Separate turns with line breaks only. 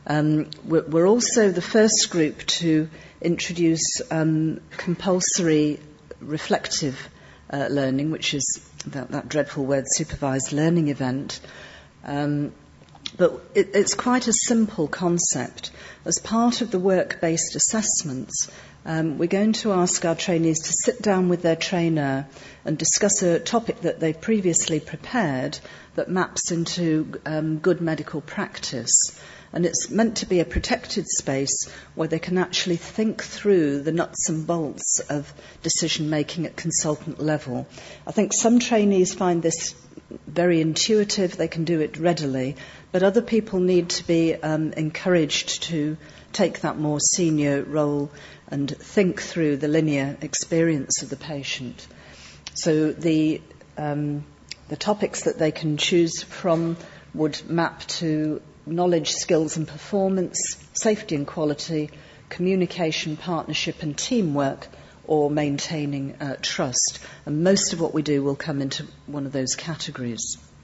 We're also the first group to introduce compulsory reflective learning, which is that dreadful word, supervised learning event. But it's quite a simple concept. As part of the work-based assessments, we're going to ask our trainees to sit down with their trainer and discuss a topic that they've previously prepared that maps into good medical practice. And it's meant to be a protected space where they can actually think through the nuts and bolts of decision-making at consultant level. I think some trainees find this very intuitive, they can do it readily, but other people need to be encouraged to take that more senior role and think through the linear experience of the patient. So the topics that they can choose from would map to knowledge, skills and performance, safety and quality, communication, partnership and teamwork, or maintaining trust. And most of what we do will come into one of those categories.